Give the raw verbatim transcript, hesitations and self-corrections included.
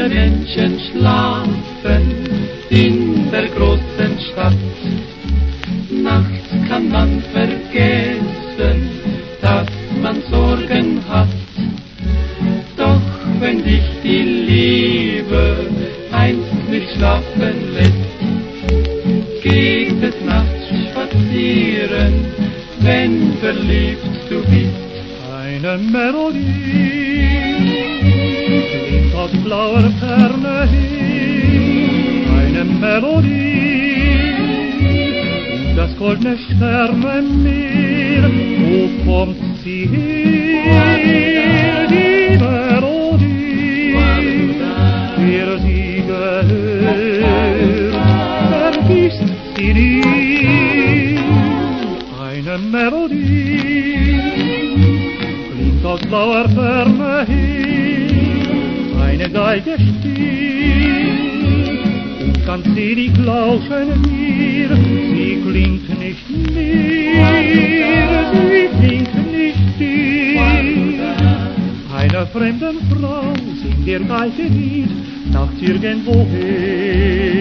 Menschen schlafen in der großen Stadt. Nachts kann man vergessen, dass man Sorgen hat. Doch wenn dich die Liebe einst nicht schlafen lässt, geht es nachts spazieren, wenn verliebt du bist. Eine Melodie klingt aus blauer Ferne hin, eine Melodie, und das goldene Sternenmeer, wo kommt sie her, die Melodie, wer sie gehört, vergisst sie nie, eine Melodie aus blauer Ferne hin, eine Geige spielt, und ganz selig lauschen wir, sie klingt nicht mehr, sie klingt nicht still. Einer fremden Frau singt der Geige Lied, nachts irgendwoher.